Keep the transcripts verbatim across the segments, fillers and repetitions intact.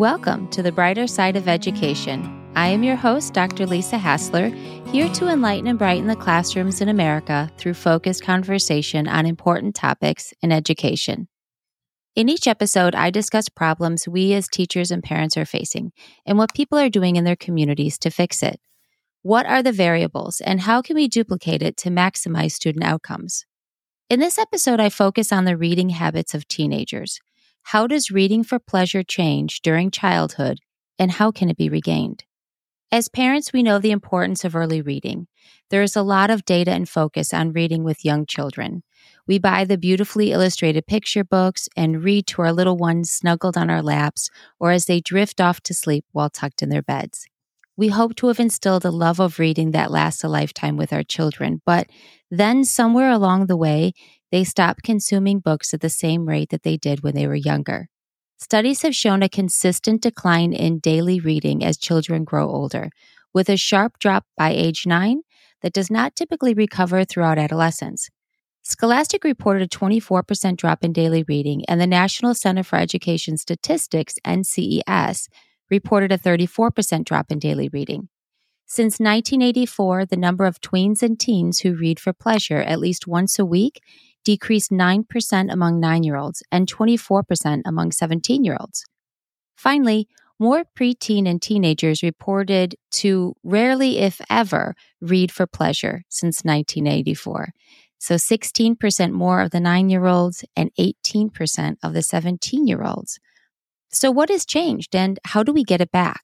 Welcome to the Brighter Side of Education. I am your host, Doctor Lisa Hassler, here to enlighten and brighten the classrooms in America through focused conversation on important topics in education. In each episode, I discuss problems we as teachers and parents are facing and what people are doing in their communities to fix it. What are the variables and how can we duplicate it to maximize student outcomes? In this episode, I focus on the reading habits of teenagers. How does reading for pleasure change during childhood, and how can it be regained? As parents, we know the importance of early reading. There is a lot of data and focus on reading with young children. We buy the beautifully illustrated picture books and read to our little ones snuggled on our laps or as they drift off to sleep while tucked in their beds. We hope to have instilled a love of reading that lasts a lifetime with our children, but then somewhere along the way, they stop consuming books at the same rate that they did when they were younger. Studies have shown a consistent decline in daily reading as children grow older, with a sharp drop by age nine that does not typically recover throughout adolescence. Scholastic reported a twenty-four percent drop in daily reading, and the National Center for Education Statistics, N C E S, reported a thirty-four percent drop in daily reading. Since nineteen eighty-four, the number of tweens and teens who read for pleasure at least once a week decreased nine percent among nine-year-olds and twenty-four percent among seventeen-year-olds. Finally, more preteen and teenagers reported to rarely, if ever, read for pleasure since nineteen eighty-four. So sixteen percent more of the nine-year-olds and eighteen percent of the seventeen-year-olds. So what has changed and how do we get it back?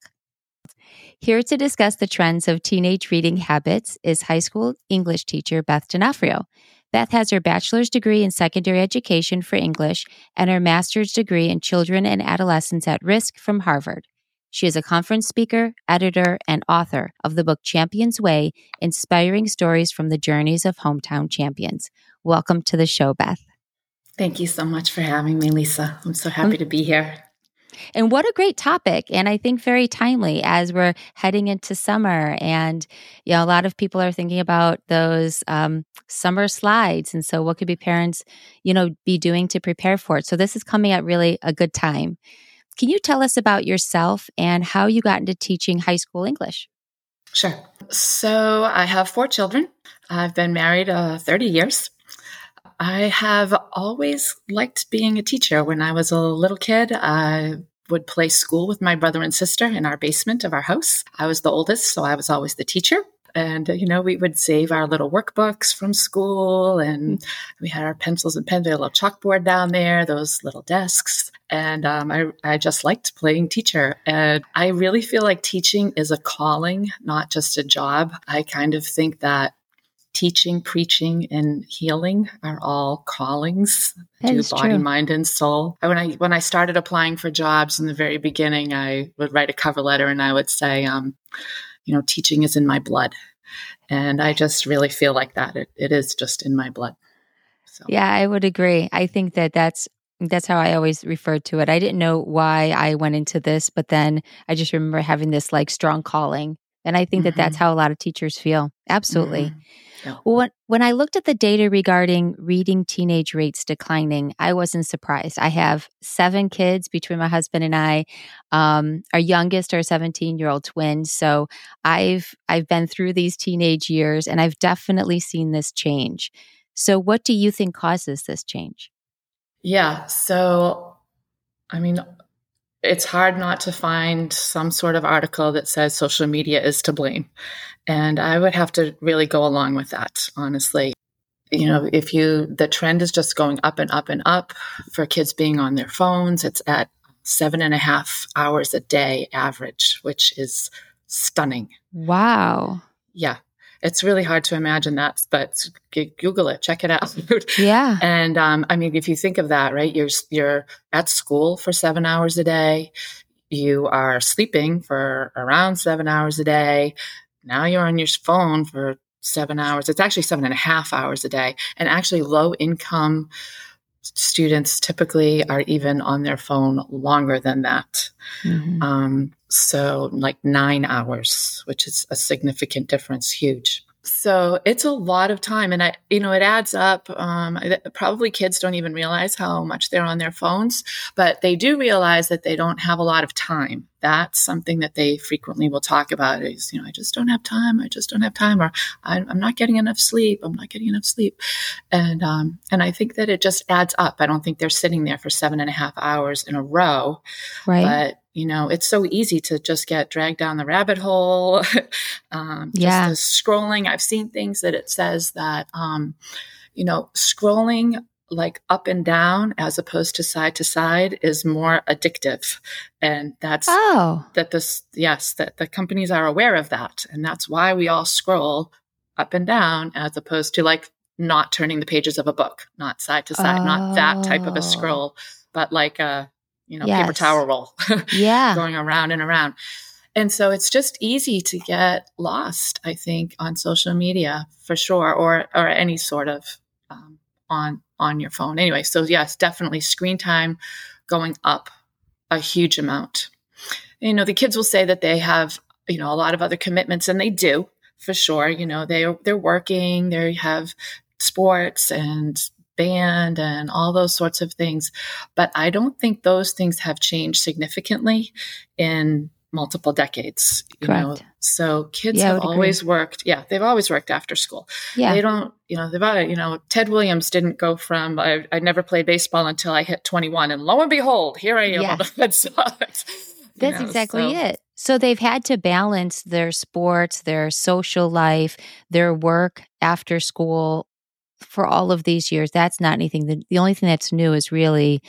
Here to discuss the trends of teenage reading habits is high school English teacher Beth D'Onofrio. Beth has her bachelor's degree in secondary education for English and her master's degree in children and adolescents at risk from Harvard. She is a conference speaker, editor, and author of the book Champion's Way, Inspiring Stories from the Journeys of Hometown Champions. Welcome to the show, Beth. Thank you so much for having me, Lisa. I'm so happy to be here. And what a great topic, and I think very timely as we're heading into summer. And you know, a lot of people are thinking about those um, summer slides, and so what could be parents, you know, be doing to prepare for it? So this is coming at really a good time. Can you tell us about yourself and how you got into teaching high school English? Sure. So I have four children. I've been married uh, thirty years. I have always liked being a teacher. When I was a little kid, I would play school with my brother and sister in our basement of our house. I was the oldest, so I was always the teacher. And, uh, you know, we would save our little workbooks from school, and we had our pencils and pens, we had a little chalkboard down there, those little desks. And um, I, I just liked playing teacher. And I really feel like teaching is a calling, not just a job. I kind of think that teaching, preaching, and healing are all callings to body, mind, and soul. When I when I started applying for jobs in the very beginning, I would write a cover letter and I would say, um, you know, teaching is in my blood. And I just really feel like that. It, it is just in my blood. So. Yeah, I would agree. I think that that's That's how I always referred to it. I didn't know why I went into this, but then I just remember having this like strong calling. And I think mm-hmm. that that's how a lot of teachers feel. Absolutely. Mm-hmm. Yeah. Well, when, when I looked at the data regarding reading teenage rates declining, I wasn't surprised. I have seven kids between my husband and I. Um, our youngest are seventeen-year-old twins. So I've I've been through these teenage years, and I've definitely seen this change. So what do you think causes this change? Yeah. So, I mean, it's hard not to find some sort of article that says social media is to blame. And I would have to really go along with that, honestly. You know, if you, the trend is just going up and up and up for kids being on their phones. It's at seven and a half hours a day average, which is stunning. Wow. Yeah. It's really hard to imagine that, but Google it, check it out. Yeah. And um, I mean, if you think of that, right, you're you're at school for seven hours a day. You are sleeping for around seven hours a day. Now you're on your phone for seven hours. It's actually seven and a half hours a day. And actually low income students typically are even on their phone longer than that. Mm-hmm. Um, so like nine hours, which is a significant difference, huge. So it's a lot of time, and I, you know, it adds up. Um, probably kids don't even realize how much they're on their phones, but they do realize that they don't have a lot of time. That's something that they frequently will talk about is, you know, I just don't have time. I just don't have time, or I'm, I'm not getting enough sleep. I'm not getting enough sleep. And, um, and I think that it just adds up. I don't think they're sitting there for seven and a half hours in a row, right? But you know, it's so easy to just get dragged down the rabbit hole. um, just yeah. the scrolling. I've seen things that it says that, um, you know, scrolling like up and down as opposed to side to side is more addictive. And that's oh. that this, yes, that the companies are aware of that. And that's why we all scroll up and down as opposed to like not turning the pages of a book, not side to side, oh. not that type of a scroll, but like a, you know, yes. paper towel roll yeah. going around and around. And so it's just easy to get lost, I think, on social media for sure, or or any sort of um, on on your phone. Anyway, so yes, definitely screen time going up a huge amount. You know, the kids will say that they have, you know, a lot of other commitments, and they do for sure. You know, they they're working, they have sports and band and all those sorts of things. But I don't think those things have changed significantly in multiple decades. You Correct. know, so kids yeah, have always agree. worked. Yeah, they've always worked after school. Yeah. They don't, you know, they've, you know, Ted Williams didn't go from, I, I never played baseball until I hit twenty-one. And lo and behold, here I am yes. on the Red Sox. That's know, exactly so. it. So they've had to balance their sports, their social life, their work after school for all of these years. That's not anything. The, the only thing that's new is really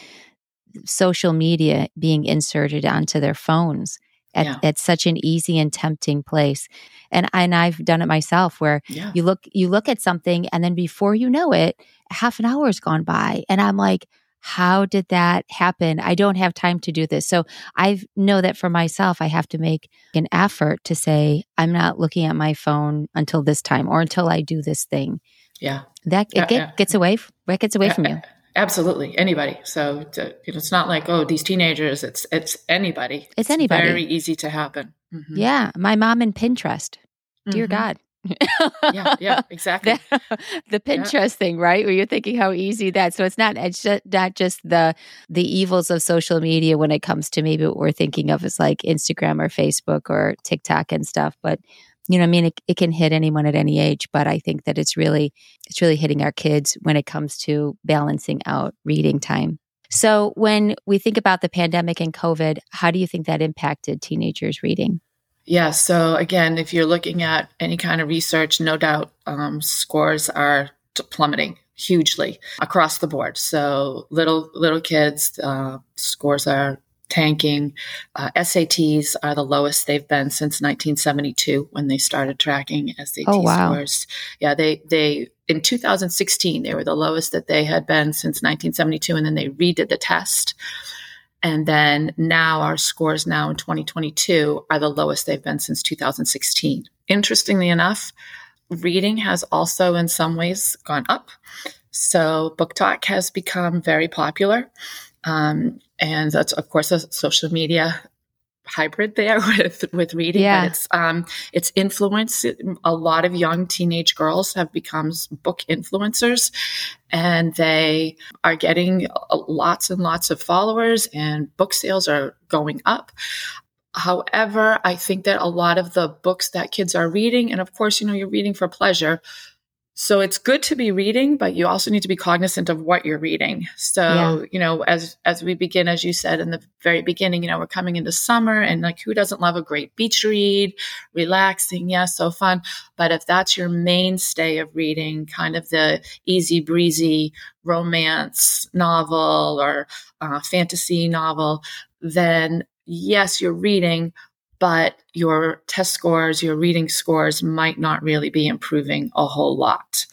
social media being inserted onto their phones at, Yeah. at such an easy and tempting place. And and I've done it myself where Yeah. you look you look at something and then before you know it, half an hour's gone by. And I'm like, how did that happen? I don't have time to do this. So I know that for myself, I have to make an effort to say, I'm not looking at my phone until this time or until I do this thing. Yeah. That it yeah, get, yeah. gets away, it gets away yeah, from you. Absolutely. Anybody. So to, you know, it's not like, oh, these teenagers, it's, it's anybody. It's, it's anybody. Very easy to happen. Mm-hmm. Yeah. My mom and Pinterest. Dear mm-hmm. God. yeah, yeah, exactly. the, the Pinterest yeah. thing, right? Where you're thinking how easy that. So it's not it's just not just the the evils of social media when it comes to maybe what we're thinking of as like Instagram or Facebook or TikTok and stuff. But you know, I mean, it, it can hit anyone at any age. But I think that it's really it's really hitting our kids when it comes to balancing out reading time. So when we think about the pandemic and COVID, how do you think that impacted teenagers' reading? Yeah. So again, if you're looking at any kind of research, no doubt um, scores are plummeting hugely across the board. So little little kids, uh, scores are tanking. Uh, S A Ts are the lowest they've been since nineteen seventy-two when they started tracking S A T oh, wow. scores. Yeah, they they in two thousand sixteen they were the lowest that they had been since nineteen seventy-two, and then they redid the test. And then now our scores now in twenty twenty-two are the lowest they've been since two thousand sixteen. Interestingly enough, reading has also in some ways gone up. So Book Talk has become very popular. Um, and that's, of course, a social media hybrid there with, with reading. Yeah. But it's, um, it's influenced. A lot of young teenage girls have become book influencers, and they are getting lots and lots of followers, and book sales are going up. However, I think that a lot of the books that kids are reading, and of course, you know, you're reading for pleasure. So it's good to be reading, but you also need to be cognizant of what you're reading. So, yeah. you know, as, as we begin, as you said in the very beginning, you know, we're coming into summer, and like, who doesn't love a great beach read, relaxing? Yeah. So fun. But if that's your mainstay of reading, kind of the easy breezy romance novel or uh, fantasy novel, then yes, you're reading, but your test scores, your reading scores might not really be improving a whole lot.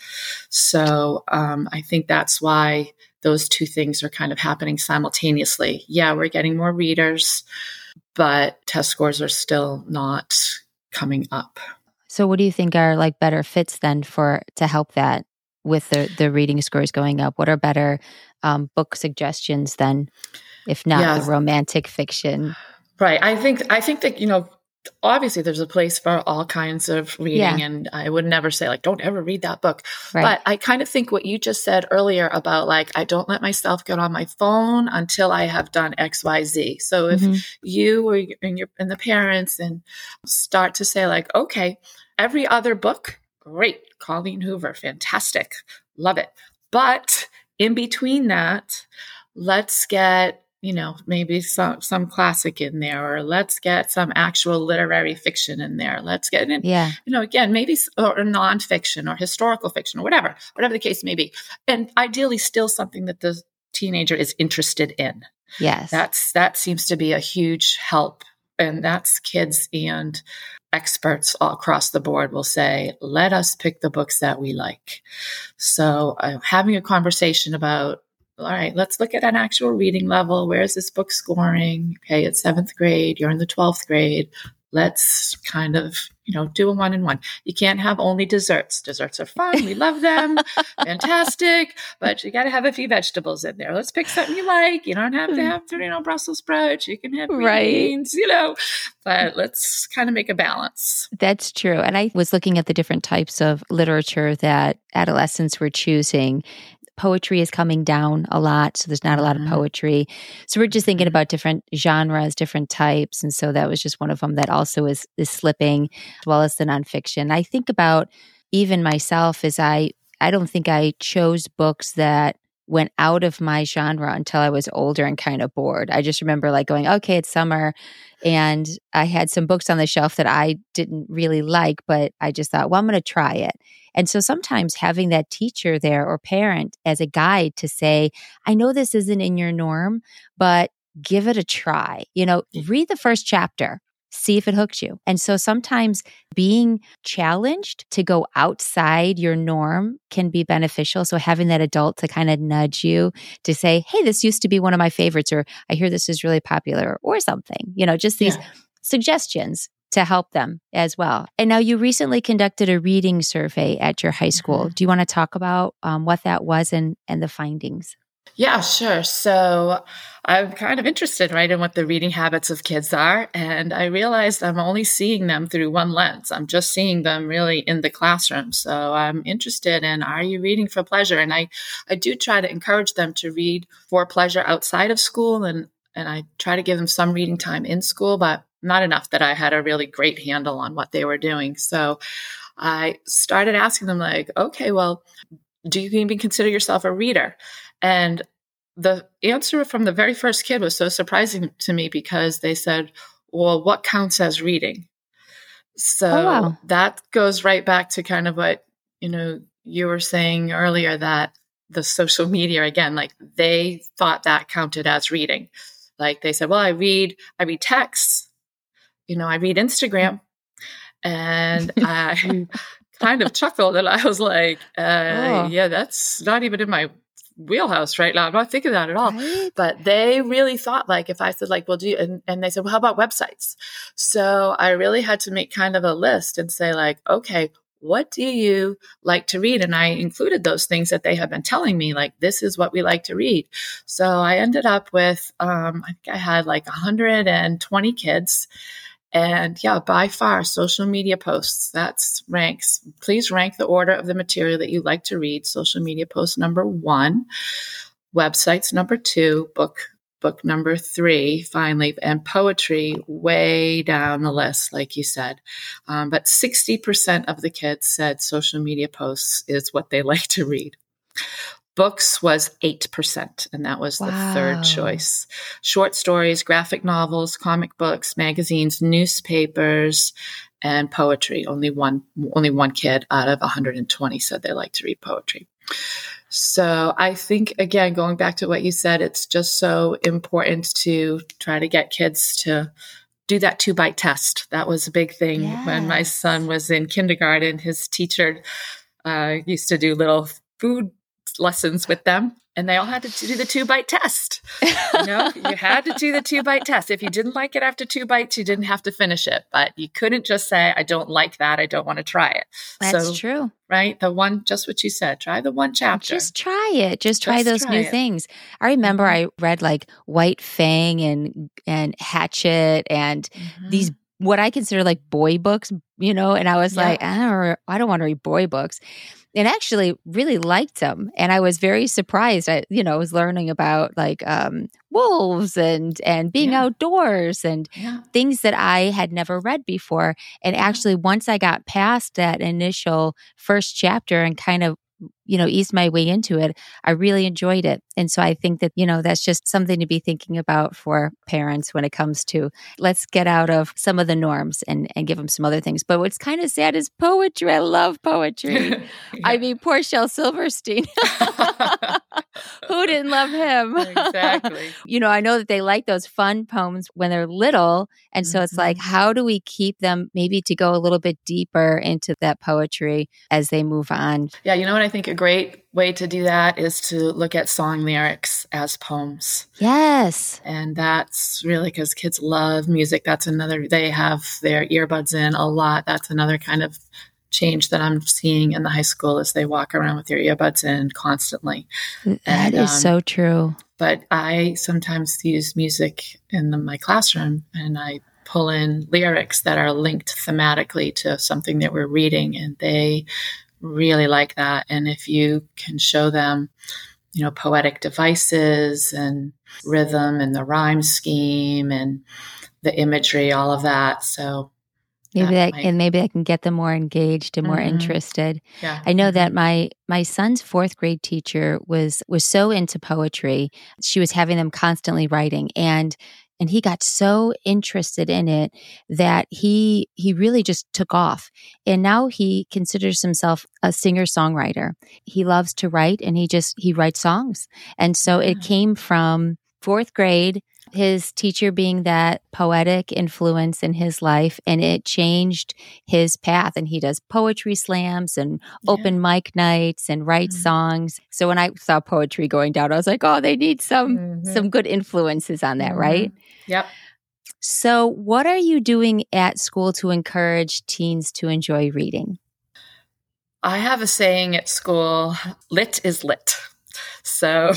So um, I think that's why those two things are kind of happening simultaneously. Yeah, we're getting more readers, but test scores are still not coming up. So what do you think are like better fits then for to help that with the, the reading scores going up? What are better um, book suggestions then, if not yeah. the romantic fiction? Right. I think I think that, you know, obviously there's a place for all kinds of reading, yeah. and I would never say like, don't ever read that book. Right. But I kind of think what you just said earlier about like, I don't let myself get on my phone until I have done X, Y, Z. So if mm-hmm. you or and your and the parents and start to say like, okay, every other book, great. Colleen Hoover, fantastic. Love it. But in between that, let's get, you know, maybe some, some classic in there, or let's get some actual literary fiction in there. Let's get in, yeah. you know, again, maybe or nonfiction or historical fiction or whatever, whatever the case may be. And ideally still something that the teenager is interested in. Yes. That's, that seems to be a huge help. And that's kids and experts all across the board will say, let us pick the books that we like. So uh, having a conversation about, all right, let's look at an actual reading level. Where is this book scoring? Okay, it's seventh grade. You're in the twelfth grade. Let's kind of, you know, do a one-on-one. You can't have only desserts. Desserts are fun. We love them. Fantastic. But you got to have a few vegetables in there. Let's pick something you like. You don't have to have, you know, Brussels sprouts. You can have right. beans, you know, but let's kind of make a balance. That's true. And I was looking at the different types of literature that adolescents were choosing. Poetry is coming down a lot, so there's not a lot of poetry. So we're just thinking about different genres, different types, and so that was just one of them that also is is slipping, as well as the nonfiction. I think about even myself as I, I don't think I chose books that went out of my genre until I was older and kind of bored. I just remember like going, okay, it's summer, and I had some books on the shelf that I didn't really like, but I just thought, well, I'm going to try it. And so sometimes having that teacher there or parent as a guide to say, I know this isn't in your norm, but give it a try. You know, read the first chapter, see if it hooks you. And so sometimes being challenged to go outside your norm can be beneficial. So having that adult to kind of nudge you to say, hey, this used to be one of my favorites, or I hear this is really popular, or something, you know, just these yeah. suggestions to help them as well. And now you recently conducted a reading survey at your high school. Mm-hmm. Do you want to talk about um, what that was and, and the findings? Yeah, sure. So I'm kind of interested, right, in what the reading habits of kids are. And I realized I'm only seeing them through one lens. I'm just seeing them really in the classroom. So I'm interested in, are you reading for pleasure? And I, I do try to encourage them to read for pleasure outside of school. And, and I try to give them some reading time in school, but not enough that I had a really great handle on what they were doing. So I started asking them like, okay, well, do you even consider yourself a reader? And the answer from the very first kid was so surprising to me because they said, well, what counts as reading? So oh, wow. that goes right back to kind of what, you know, you were saying earlier, that the social media, again, like they thought that counted as reading. Like they said, well, I read, I read texts, you know, I read Instagram. And I kind of chuckled and I was like, uh, oh. yeah, that's not even in my wheelhouse right now. I'm not thinking that at all. Right? But they really thought like, if I said like, well, do you, and, and they said, well, how about websites? So I really had to make kind of a list and say like, okay, what do you like to read? And I included those things that they have been telling me, like, this is what we like to read. So I ended up with, um, I think I had like one hundred twenty kids. And yeah, by far, social media posts, that's ranks. Please rank the order of the material that you like to read. Social media post number one, websites number two, book book number three, finally, and poetry way down the list, like you said. Um, but sixty percent of the kids said social media posts is what they like to read. Books was eight percent, and that was wow. the third choice. Short stories, graphic novels, comic books, magazines, newspapers, and poetry. Only one, only one kid out of one hundred twenty said they like to read poetry. So I think, again, going back to what you said, it's just so important to try to get kids to do that two-bite test. That was a big thing yes. when my son was in kindergarten. His teacher uh, used to do little food lessons with them, and they all had to do the two bite test. You know, you had to do the two bite test. If you didn't like it after two bites, you didn't have to finish it, but you couldn't just say, I don't like that. I don't want to try it. That's so, true. Right. The one, just what you said, try the one chapter. Just try it. Just try just those try new it. things. I remember mm-hmm. I read like White Fang and, and Hatchet and mm-hmm. these what I consider like boy books, you know, and I was Yeah. like, I don't, I don't want to read boy books. And actually really liked them. And I was very surprised. I, you know, was learning about like um, wolves and and being Yeah. outdoors and Yeah. things that I had never read before. And Yeah. actually, once I got past that initial first chapter and kind of, you know, eased my way into it, I really enjoyed it. And so I think that, you know, that's just something to be thinking about for parents when it comes to let's get out of some of the norms and, and give them some other things. But what's kind of sad is poetry. I love poetry. Yeah. I mean, poor Shel Silverstein. Who didn't love him? Exactly. You know, I know that they like those fun poems when they're little. And so it's like, Mm-hmm. how do we keep them maybe to go a little bit deeper into that poetry as they move on? Yeah, you know what I think a great way to do that is to look at song lyrics as poems. Yes. And that's really because kids love music. That's another, they have their earbuds in a lot. That's another kind of change that I'm seeing in the high school as they walk around with their earbuds in constantly. That And, is um, so true. But I sometimes use music in the, my classroom, and I pull in lyrics that are linked thematically to something that we're reading, and they really like that. And if you can show them, you know, poetic devices and rhythm and the rhyme scheme and the imagery, all of that. So Maybe that that, might- and maybe I can get them more engaged and more Mhm. interested. yeah. I know Mhm. that my my son's fourth grade teacher was was so into poetry. She was having them constantly writing, and and he got so interested in it that he he really just took off. And now he considers himself a singer-songwriter. He loves to write, and he just he writes songs. And so it Yeah. came from fourth grade, his teacher being that poetic influence in his life, and it changed his path. And he does poetry slams and open mic nights and writes Mhm. songs. So when I saw poetry going down, I was like, oh, they need some Mhm. some good influences on that, Mhm. right? Yep. So what are you doing at school to encourage teens to enjoy reading? I have a saying at school, lit is lit. So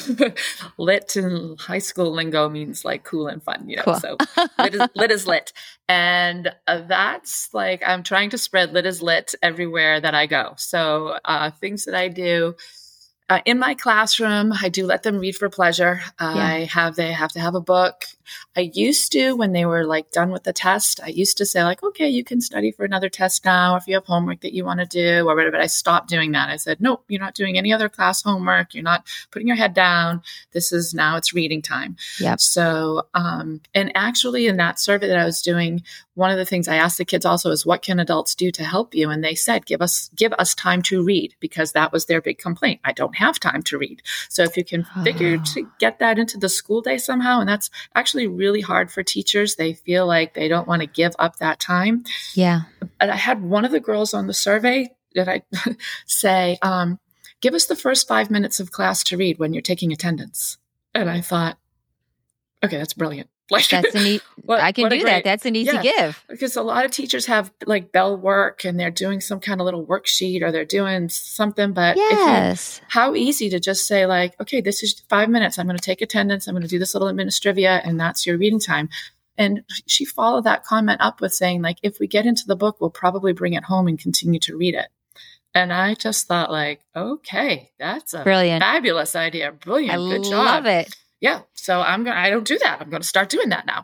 lit in high school lingo means like cool and fun, you know, Cool. so lit is, lit is lit. And uh, that's like, I'm trying to spread lit is lit everywhere that I go. So uh, things that I do uh, in my classroom, I do let them read for pleasure. I have, they have to have a book. I used to, when they were like done with the test, I used to say like, okay, you can study for another test now if you have homework that you want to do or whatever. But I stopped doing that. I said, nope, you're not doing any other class homework. You're not putting your head down. This is now it's reading time. Yep. So, um, and actually in that survey that I was doing, one of the things I asked the kids also is what can adults do to help you? And they said, give us, give us time to read, because that was their big complaint. I don't have time to read. So if you can figure Oh. to get that into the school day somehow, and that's actually really hard for teachers. They feel like they don't want to give up that time. Yeah. And I had one of the girls on the survey that I say, um, give us the first five minutes of class to read when you're taking attendance. And I thought, okay, that's brilliant. Like, That's an e- what- I can what a do great- that. That's an easy yeah. give. Because a lot of teachers have like bell work and they're doing some kind of little worksheet or they're doing something. But if you, Yes. how easy to just say like, okay, this is five minutes. I'm going to take attendance. I'm going to do this little administrivia, and that's your reading time. And she followed that comment up with saying like, if we get into the book, we'll probably bring it home and continue to read it. And I just thought like, okay, that's a Brilliant. fabulous idea. Brilliant. I Good job. love it. Yeah. So I'm going to, I don't do that. I'm going to start doing that now.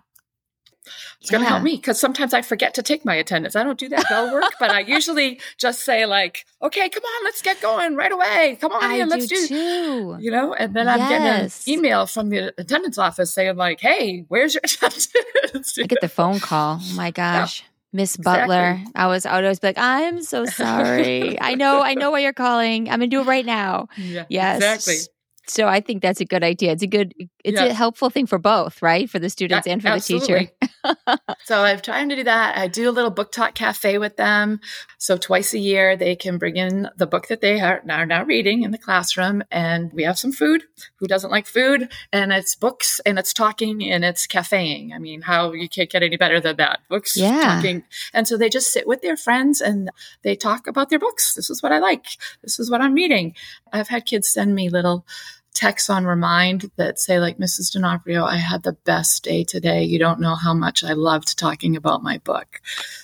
It's going to Yeah. help me because sometimes I forget to take my attendance. I don't do that bell work, but I usually just say like, okay, come on, let's get going right away. Come on I in, let's do do, too. you know, and then I'm Yes. getting an email from the attendance office saying like, hey, where's your attendance? I get the phone call. Oh my gosh. Miss Exactly. Butler. I was I would always be like, I'm so sorry. I know, I know why you're calling. I'm gonna do it right now. Yeah, Yes. exactly. So I think that's a good idea. It's a good it's Yeah. a helpful thing for both, right? For the students Yeah, and for absolutely. the teacher. So I'm trying to do that. I do a little book talk cafe with them. So twice a year, they can bring in the book that they are now, now reading in the classroom. And we have some food. Who doesn't like food? And it's books and it's talking and it's cafeing. I mean, how you can't get any better than that. Books, Yeah. talking. And so they just sit with their friends and they talk about their books. This is what I like. This is what I'm reading. I've had kids send me little texts on Remind that say like, Missus D'Onofrio, I had the best day today. You don't know how much I loved talking about my book.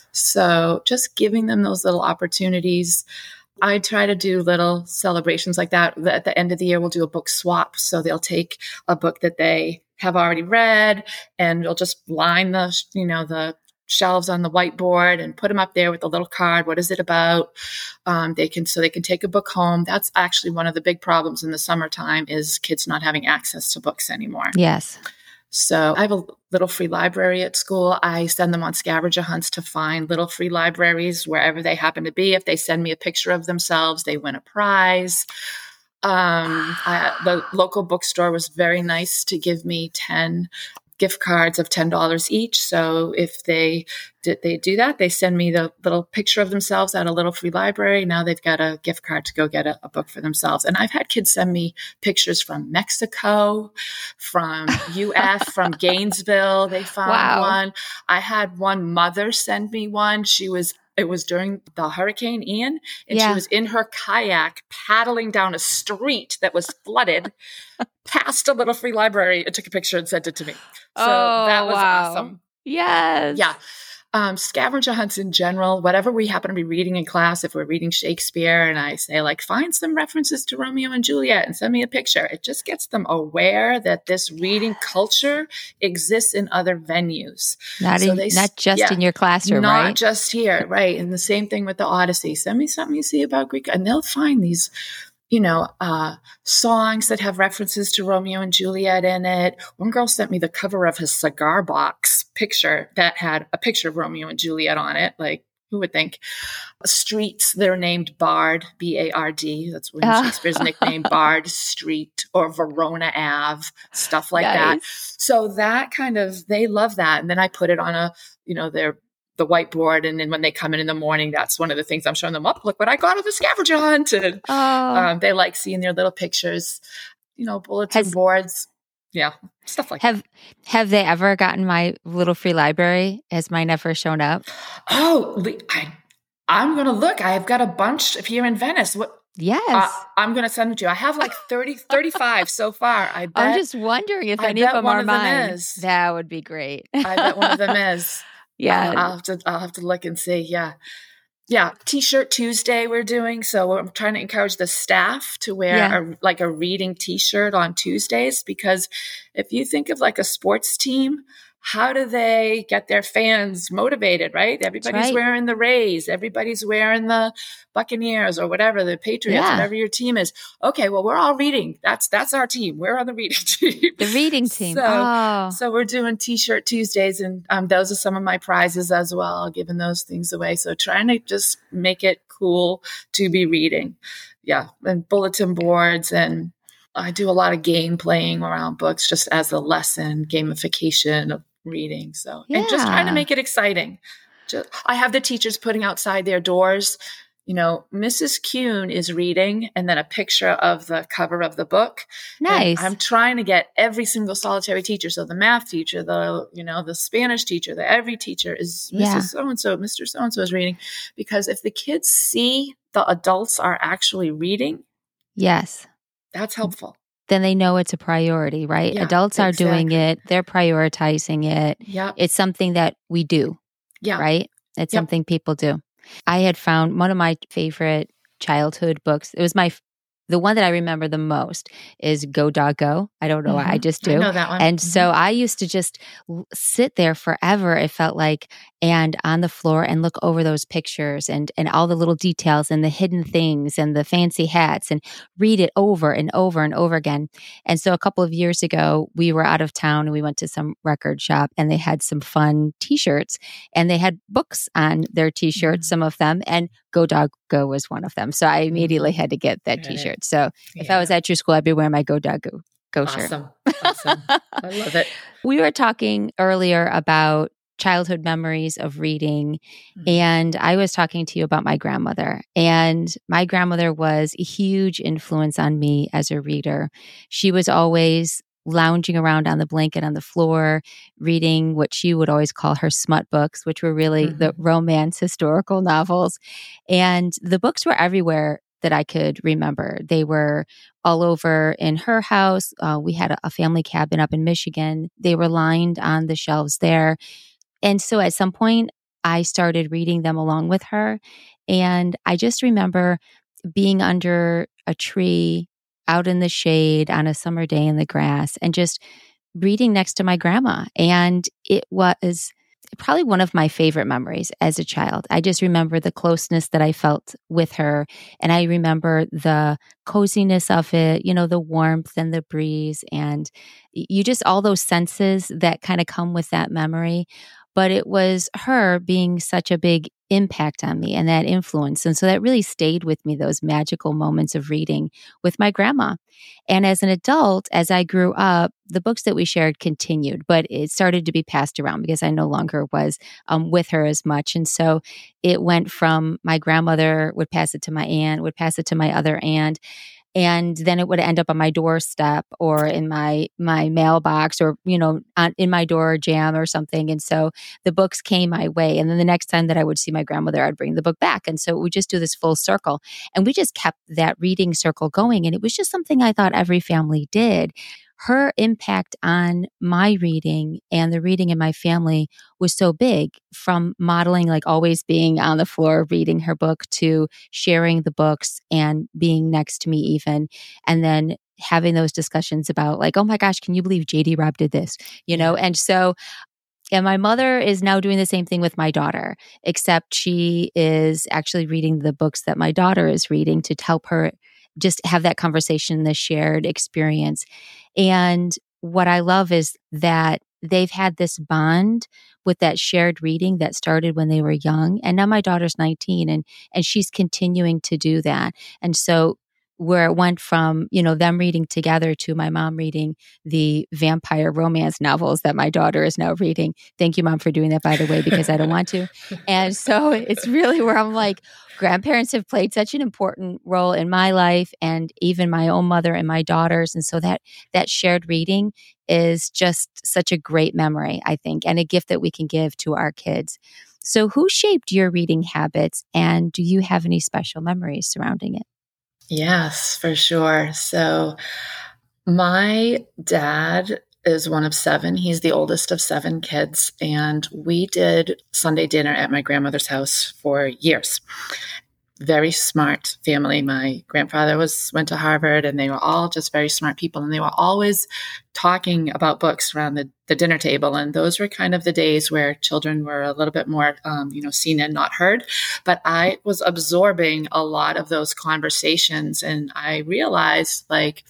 So just giving them those little opportunities. I try to do little celebrations like that. At the end of the year, we'll do a book swap. So they'll take a book that they have already read and we'll just line the, you know, the shelves on the whiteboard and put them up there with a little card. What is it about? Um, they can, so they can take a book home. That's actually one of the big problems in the summertime is kids not having access to books anymore. Yes. So I have a little free library at school. I send them on scavenger hunts to find little free libraries wherever they happen to be. If they send me a picture of themselves, they win a prize. Um, I, the local bookstore was very nice to give me ten gift cards of ten dollars each. So if they did they do that, they send me the little picture of themselves at a little free library. Now they've got a gift card to go get a, a book for themselves. And I've had kids send me pictures from Mexico, from U F, from Gainesville. They found Wow. one. I had one mother send me one. She was It was during the Hurricane Ian, and Yeah. she was in her kayak paddling down a street that was flooded past a little free library and took a picture and sent it to me. So Oh, that was wow. awesome. Yes. Yeah. Um, scavenger hunts in general, whatever we happen to be reading in class, if we're reading Shakespeare and I say like, find some references to Romeo and Juliet and send me a picture, it just gets them aware that this reading culture exists in other venues. Not, So in, they s- not just yeah. in your classroom, Not right? just here, right? And the same thing with the Odyssey. Send me something you see about Greek, and they'll find these, you know, uh, songs that have references to Romeo and Juliet in it. One girl sent me the cover of his cigar box picture that had a picture of Romeo and Juliet on it. Like, who would think? Streets, they're named Bard, B A R D. That's William Shakespeare's nickname, Bard Street or Verona Ave, stuff like Nice. that. So that kind of, they love that. And then I put it on a, you know, their the whiteboard. And then when they come in in the morning, that's one of the things I'm showing them up. Look what I got on the scavenger hunt. And Oh, um, they like seeing their little pictures, you know, bulletin Has- boards. Yeah, stuff like that. have have they ever gotten my little free library? Has mine ever shown up? Oh, Le- I, I'm going to look. I've got a bunch here in Venice. What? Yes. Uh, I'm going to send them to you. I have like thirty, thirty-five so far. I bet. I'm just wondering if I any bet of them one are of them mine. is. That would be great. I bet one of them is. Yeah. I'll, I'll have to. I'll have to look and see. Yeah, yeah. T-shirt Tuesday we're doing. So I'm trying to encourage the staff to wear Yeah. a, like a reading T-shirt on Tuesdays, because if you think of like a sports team, how do they get their fans motivated? Right? Everybody's right. wearing the Rays. Everybody's wearing the Buccaneers or whatever, the Patriots, Yeah. whatever your team is. Okay, well, we're all reading. That's that's our team. We're on the reading team. The reading team. So, oh. so we're doing T-shirt Tuesdays, and um, those are some of my prizes as well, giving those things away. So trying to just make it cool to be reading. Yeah, and bulletin boards, and I do a lot of game playing around books just as a lesson, gamification of reading. So, and just trying to Yeah. make it exciting. Just, I have the teachers putting outside their doors, you know, Missus Kuhn is reading, and then a picture of the cover of the book. And Nice. I'm trying to get every single solitary teacher. So the math teacher, the, you know, the Spanish teacher, the every teacher is Yeah. Missus So-and-so, Mister So-and-so is reading. Because if the kids see the adults are actually reading, Yes. that's helpful. Then they know it's a priority, right? Yeah, Adults are doing exactly. it. They're prioritizing it. Yeah. It's something that we do, Yeah. right? It's Yep. something people do. I had found one of my favorite childhood books. It was my, the one that I remember the most is Go Dog Go. I don't know why. I Mhm. just I do. know that one. And Mhm. so I used to just l- sit there forever, it felt like, and on the floor and look over those pictures and, and all the little details and the hidden things and the fancy hats and read it over and over and over again. And so a couple of years ago, we were out of town and we went to some record shop and they had some fun t-shirts and they had books on their t-shirts, Mhm. some of them, and Go Dog Go was one of them. So I immediately had to get that Got it. t-shirt. So if I Yeah. was at your school, I'd be wearing my Go Dog Go, Go shirt. Awesome. Awesome. I love it. We were talking earlier about childhood memories of reading, Mhm. and I was talking to you about my grandmother. And my grandmother was a huge influence on me as a reader. She was always lounging around on the blanket on the floor, reading what she would always call her smut books, which were really the Mhm. romance historical novels. And the books were everywhere. that I could remember. They were all over in her house. Uh, we had a, a family cabin up in Michigan. They were lined on the shelves there. And so at some point, I started reading them along with her. And I just remember being under a tree out in the shade on a summer day in the grass and just reading next to my grandma. And it was probably one of my favorite memories as a child. I just remember the closeness that I felt with her. And I remember the coziness of it, you know, the warmth and the breeze, and you just all those senses that kind of come with that memory. But it was her being such a big impact on me and that influence. And so that really stayed with me, those magical moments of reading with my grandma. And as an adult, as I grew up, the books that we shared continued, but it started to be passed around because I no longer was um, with her as much. And so it went from my grandmother would pass it to my aunt, would pass it to my other aunt. And then it would end up on my doorstep or in my my mailbox or, you know, on, in my door jam or something. And so the books came my way. And then the next time that I would see my grandmother, I'd bring the book back. And so we just do this full circle. And we just kept that reading circle going. And it was just something I thought every family did. Her impact on my reading and the reading in my family was so big, from modeling, like always being on the floor reading her book, to sharing the books and being next to me even. And then having those discussions about like, oh my gosh, can you believe J D. Robb did this? You know? And so, and my mother is now doing the same thing with my daughter, except she is actually reading the books that my daughter is reading to help her just have that conversation, the shared experience. And what I love is that they've had this bond with that shared reading that started when they were young. And now my daughter's nineteen, and and she's continuing to do that. And so where it went from, you know, them reading together to my mom reading the vampire romance novels that my daughter is now reading. Thank you, Mom, for doing that, by the way, because I don't want to. And so it's really where I'm like, grandparents have played such an important role in my life and even my own mother and my daughters. And so that that shared reading is just such a great memory, I think, and a gift that we can give to our kids. So who shaped your reading habits, and do you have any special memories surrounding it? Yes, for sure. So my dad is one of seven. He's the oldest of seven kids. And we did Sunday dinner at my grandmother's house for years. Very smart family. My grandfather was went to Harvard, and they were all just very smart people. And they were always talking about books around the, the dinner table. And those were kind of the days where children were a little bit more, um, you know, seen and not heard. But I was absorbing a lot of those conversations. And I realized, like,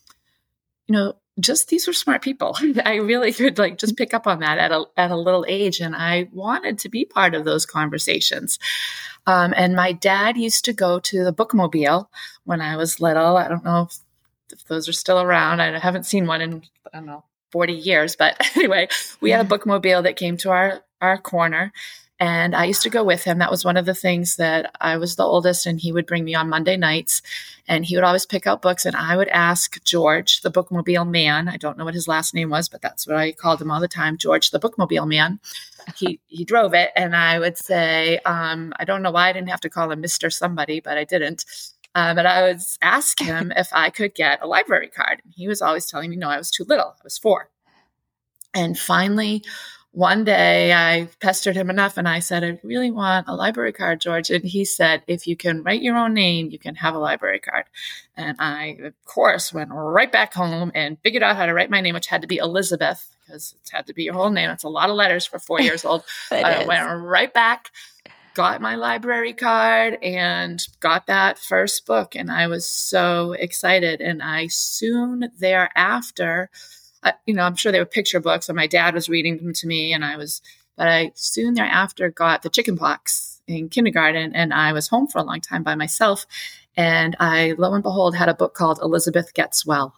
you know, just these were smart people. I really could like just pick up on that at a at a little age, and I wanted to be part of those conversations. Um, and my dad used to go to the bookmobile when I was little. I don't know if, if those are still around. I haven't seen one in I don't know forty years, but anyway, we had a bookmobile that came to our our corner. And I used to go with him. That was one of the things that I was the oldest, and he would bring me on Monday nights, and he would always pick out books, and I would ask George, the bookmobile man. I don't know what his last name was, but that's what I called him all the time. George, the bookmobile man. He he drove it, and I would say, um, I don't know why I didn't have to call him Mister Somebody, but I didn't. Um, but I would ask him if I could get a library card. And he was always telling me, no, I was too little. I was four. And finally, one day I pestered him enough, and I said, I really want a library card, George. And he said, if you can write your own name, you can have a library card. And I, of course, went right back home and figured out how to write my name, which had to be Elizabeth, because it had to be your whole name. It's a lot of letters for four years old. I went right back, got my library card, and got that first book. And I was so excited. And I soon thereafter, I, you know, I'm sure they were picture books, and my dad was reading them to me, and I was, but I soon thereafter got the chicken pox in kindergarten, and I was home for a long time by myself. And I, lo and behold, had a book called Elizabeth Gets Well.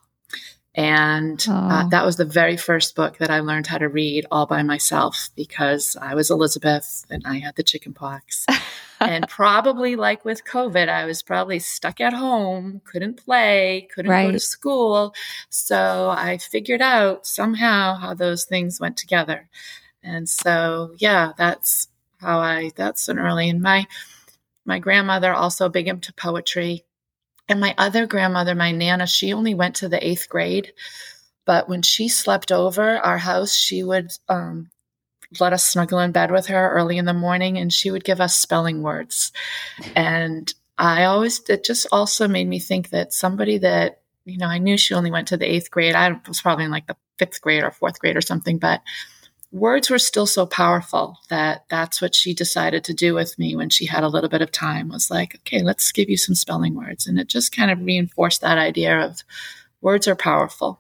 And uh, that was the very first book that I learned how to read all by myself, because I was Elizabeth and I had the chicken pox. And probably like with COVID, I was probably stuck at home, couldn't play, couldn't right. go to school. So I figured out somehow how those things went together. And so, yeah, that's how I, that's an early, and my, my grandmother also big into poetry. And my other grandmother, my Nana, she only went to the eighth grade. But when she slept over our house, she would um, let us snuggle in bed with her early in the morning, and she would give us spelling words. And I always, it just also made me think that somebody that, you know, I knew she only went to the eighth grade. I was probably in like the fifth grade or fourth grade or something, but words were still so powerful that that's what she decided to do with me when she had a little bit of time, was like, okay, let's give you some spelling words. And it just kind of reinforced that idea of words are powerful.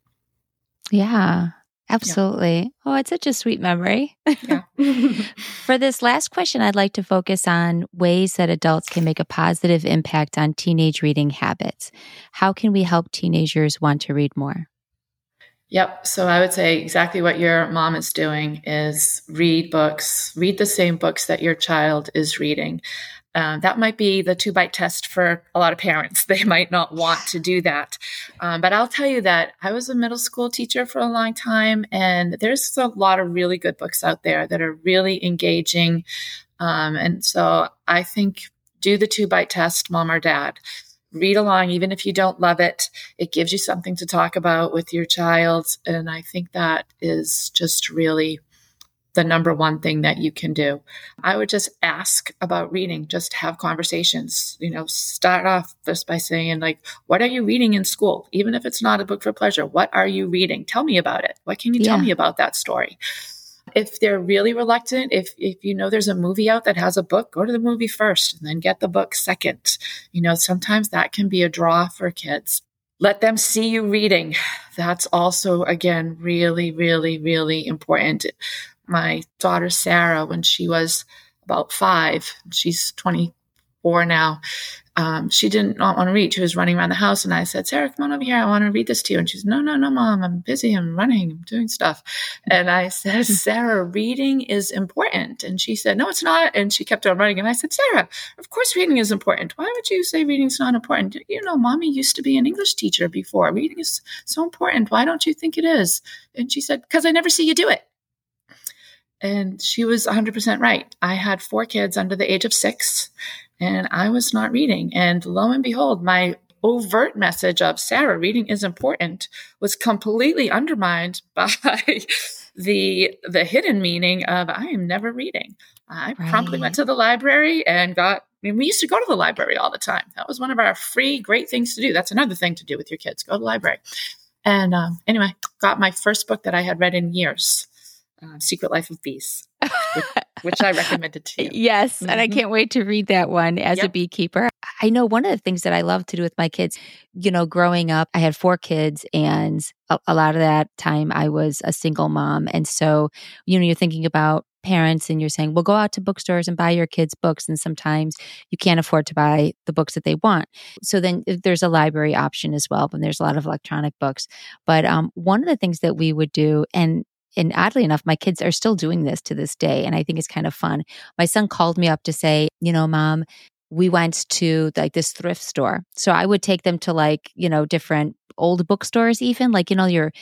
Yeah, absolutely. Yeah. Oh, it's such a sweet memory. Yeah. For this last question, I'd like to focus on ways that adults can make a positive impact on teenage reading habits. How can we help teenagers want to read more? Yep. So I would say exactly what your mom is doing is read books, read the same books that your child is reading. Um, that might be the two bite test for a lot of parents. They might not want to do that. Um, but I'll tell you that I was a middle school teacher for a long time, and there's a lot of really good books out there that are really engaging. Um, and so I think do the two bite test, mom or dad. Read along, even if you don't love it. It gives you something to talk about with your child. And I think that is just really the number one thing that you can do. I would just ask about reading, just have conversations, you know, start off just by saying like, what are you reading in school? Even if it's not a book for pleasure, what are you reading? Tell me about it. What can you yeah. tell me about that story? If they're really reluctant, if if you know there's a movie out that has a book, go to the movie first and then get the book second. You know, sometimes that can be a draw for kids. Let them see you reading. That's also, again, really, really, really important. My daughter, Sarah, when she was about five, she's twenty-four now, um, she did not want to read. She was running around the house, and I said, Sarah, come on over here. I want to read this to you. And she's, no, no, no, Mom, I'm busy. I'm running. I'm doing stuff. And I said, Sarah, reading is important. And she said, no, it's not. And she kept on running. And I said, Sarah, of course reading is important. Why would you say reading's not important? You know, Mommy used to be an English teacher before. Reading is so important. Why don't you think it is? And she said, because I never see you do it. And she was one hundred percent right. I had four kids under the age of six, and I was not reading. And lo and behold, my overt message of Sarah, reading is important, was completely undermined by the the hidden meaning of I am never reading. I right. promptly went to the library and got, I mean, we used to go to the library all the time. That was one of our free, great things to do. That's another thing to do with your kids. Go to the library. And um, anyway, got my first book that I had read in years. Uh, Secret Life of Bees, which, which I recommended to you. Yes, mm-hmm. And I can't wait to read that one as yep. a beekeeper. I know one of the things that I love to do with my kids, you know, growing up, I had four kids, and a, a lot of that time I was a single mom. And so, you know, you're thinking about parents and you're saying, well, go out to bookstores and buy your kids books. And sometimes you can't afford to buy the books that they want. So then there's a library option as well, and there's a lot of electronic books. But um, one of the things that we would do, and And oddly enough, my kids are still doing this to this day. And I think it's kind of fun. My son called me up to say, you know, Mom, we went to like this thrift store. So I would take them to like, you know, different old bookstores, even like, you know, your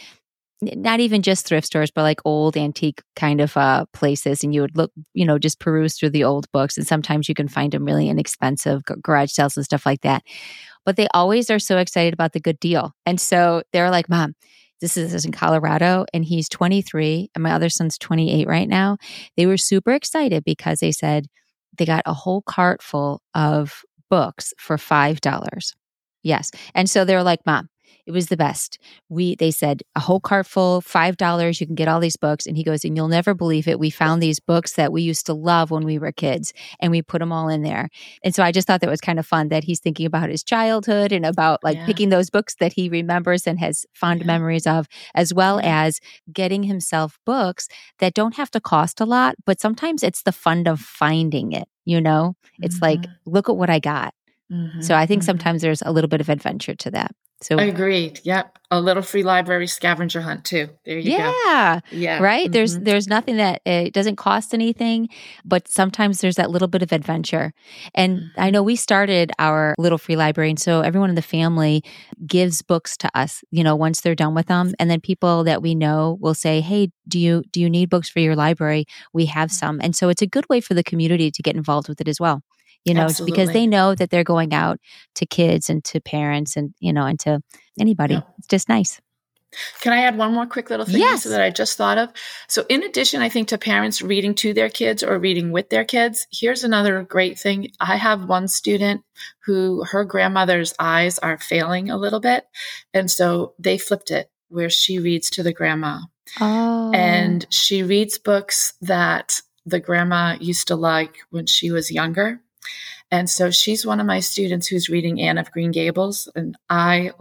not even just thrift stores, but like old antique kind of uh, places. And you would look, you know, just peruse through the old books. And sometimes you can find them really inexpensive, g- garage sales and stuff like that. But they always are so excited about the good deal. And so they're like, Mom, This is in Colorado, and he's twenty-three, and my other son's twenty-eight right now. They were super excited because they said they got a whole cart full of books for five dollars. Yes. And so they were like, Mom, it was the best. We, they said, a whole cart full, five dollars, you can get all these books. And he goes, and you'll never believe it. We found these books that we used to love when we were kids, and we put them all in there. And so I just thought that was kind of fun that he's thinking about his childhood and about like yeah. picking those books that he remembers and has fond yeah. memories of, as well yeah. as getting himself books that don't have to cost a lot, but sometimes it's the fun of finding it, you know? It's mm-hmm. like, look at what I got. Mm-hmm. So I think mm-hmm. sometimes there's a little bit of adventure to that. So agreed. Yep. A little free library scavenger hunt too. There you yeah, go. Yeah. Right. Mm-hmm. There's there's nothing that it doesn't cost anything, but sometimes there's that little bit of adventure. And mm-hmm. I know we started our little free library, and so everyone in the family gives books to us, you know, once they're done with them. And then people that we know will say, hey, do you do you need books for your library? We have some. And so it's a good way for the community to get involved with it as well. you know, Absolutely. because they know that they're going out to kids and to parents and, you know, and to anybody. Yeah. It's just nice. Can I add one more quick little thing yes. Lisa, that I just thought of? So in addition, I think to parents reading to their kids or reading with their kids, here's another great thing. I have one student who her grandmother's eyes are failing a little bit. And so they flipped it where she reads to the grandma. Oh. And she reads books that the grandma used to like when she was younger. And so she's one of my students who's reading Anne of Green Gables. And I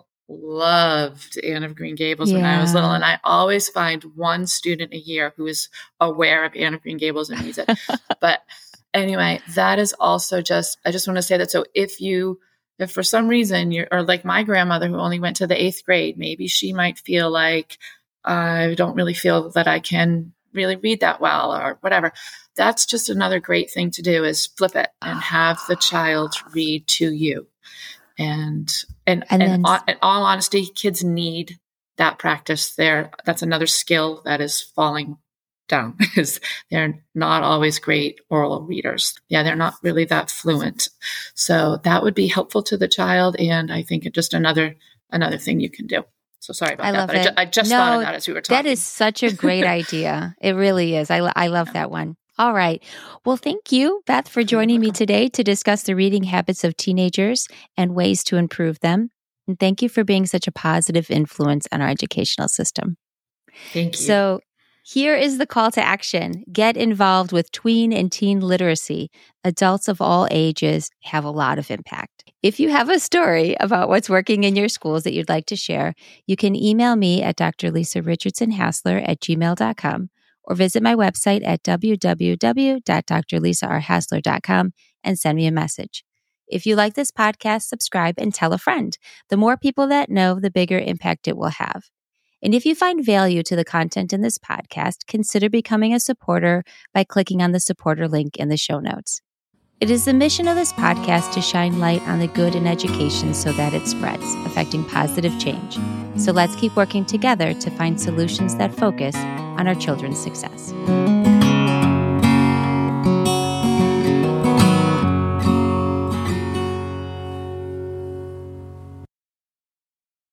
loved Anne of Green Gables yeah. when I was little. And I always find one student a year who is aware of Anne of Green Gables and reads it. But anyway, that is also just, I just want to say that. So if you, if for some reason you're, or like my grandmother who only went to the eighth grade, maybe she might feel like, I don't really feel that I can really read that well or whatever. That's just another great thing to do is flip it and have the child read to you. And and, and, and then, in all honesty, kids need that practice there. That's another skill that is falling down is they're not always great oral readers. Yeah, they're not really that fluent. So that would be helpful to the child. And I think just another another thing you can do. So sorry about I that. Love but it. I, ju- I just no, thought of that as we were talking. That is such a great idea. It really is. I, I love that one. All right. Well, thank you, Beth, for joining me today to discuss the reading habits of teenagers and ways to improve them. And thank you for being such a positive influence on our educational system. Thank you. So here is the call to action. Get involved with tween and teen literacy. Adults of all ages have a lot of impact. If you have a story about what's working in your schools that you'd like to share, you can email me at d r lisa richardson hassler at gmail dot com. or visit my website at w w w dot d r lisa r hassler dot com and send me a message. If you like this podcast, subscribe and tell a friend. The more people that know, the bigger impact it will have. And if you find value to the content in this podcast, consider becoming a supporter by clicking on the supporter link in the show notes. It is the mission of this podcast to shine light on the good in education so that it spreads, affecting positive change. So let's keep working together to find solutions that focus on our children's success.